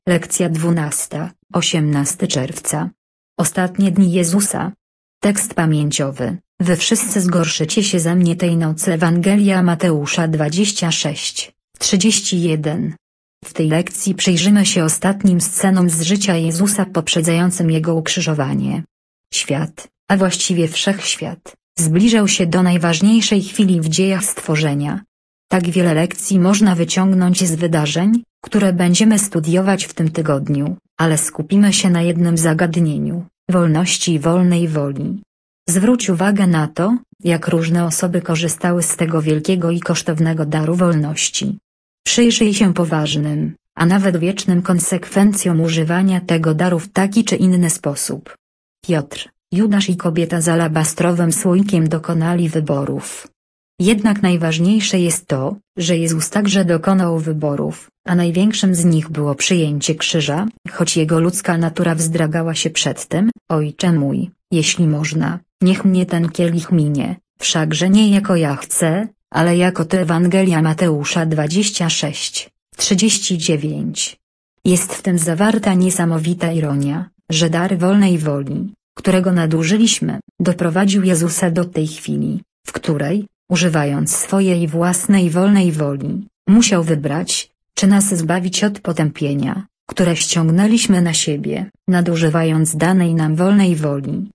Lekcja 12, 18 czerwca. Ostatnie dni Jezusa. Tekst pamięciowy. Wy wszyscy zgorszycie się ze mnie tej nocy. Ewangelia Mateusza 26, 31. W tej lekcji przyjrzymy się ostatnim scenom z życia Jezusa poprzedzającym Jego ukrzyżowanie. Świat, a właściwie wszechświat, zbliżał się do najważniejszej chwili w dziejach stworzenia. Tak wiele lekcji można wyciągnąć z wydarzeń, które będziemy studiować w tym tygodniu, ale skupimy się na jednym zagadnieniu: wolności i wolnej woli. Zwróć uwagę na to, jak różne osoby korzystały z tego wielkiego i kosztownego daru wolności. Przyjrzyj się poważnym, a nawet wiecznym konsekwencjom używania tego daru w taki czy inny sposób. Piotr, Judasz i kobieta z alabastrowym słoikiem dokonali wyborów. Jednak najważniejsze jest to, że Jezus także dokonał wyborów, a największym z nich było przyjęcie krzyża, choć jego ludzka natura wzdragała się przed tym: Ojcze mój, jeśli można, niech mnie ten kielich minie, wszakże nie jako ja chcę, ale jako Ty. Ewangelia Mateusza 26, 39. Jest w tym zawarta niesamowita ironia, że dar wolnej woli, którego nadużyliśmy, doprowadził Jezusa do tej chwili, w której, używając swojej własnej wolnej woli, musiał wybrać, czy nas zbawić od potępienia, które ściągnęliśmy na siebie, nadużywając danej nam wolnej woli,